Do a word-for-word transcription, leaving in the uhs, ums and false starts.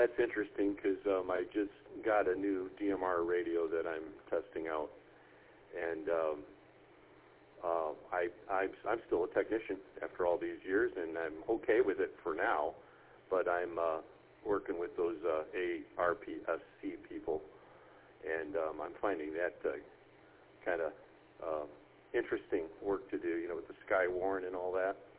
that's interesting because um, I just got a new D M R radio that I'm testing out, and um, uh, I, I'm, I'm still a technician after all these years, and I'm okay with it for now, but I'm uh, working with those uh, A R P S C people, and um, I'm finding that uh, kind of uh, interesting work to do, you know, with the Skywarn and all that.